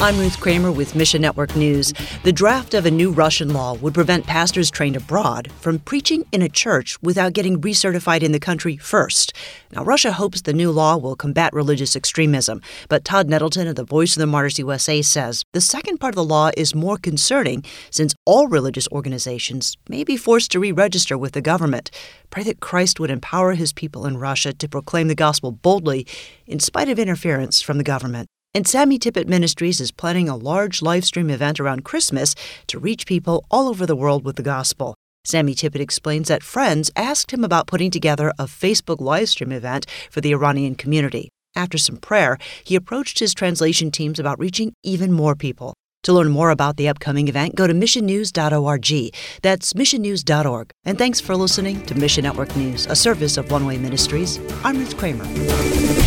I'm Ruth Kramer with Mission Network News. The draft of a new Russian law would prevent pastors trained abroad from preaching in a church without getting recertified in the country first. Now, Russia hopes the new law will combat religious extremism, but Todd Nettleton of the Voice of the Martyrs USA says the second part of the law is more concerning since all religious organizations may be forced to re-register with the government. Pray that Christ would empower his people in Russia to proclaim the gospel boldly in spite of interference from the government. And Sammy Tippett Ministries is planning a large live stream event around Christmas to reach people all over the world with the gospel. Sammy Tippett explains that friends asked him about putting together a Facebook live stream event for the Iranian community. After some prayer, he approached his translation teams about reaching even more people. To learn more about the upcoming event, go to missionnews.org. That's missionnews.org. And thanks for listening to Mission Network News, a service of One Way Ministries. I'm Ruth Kramer.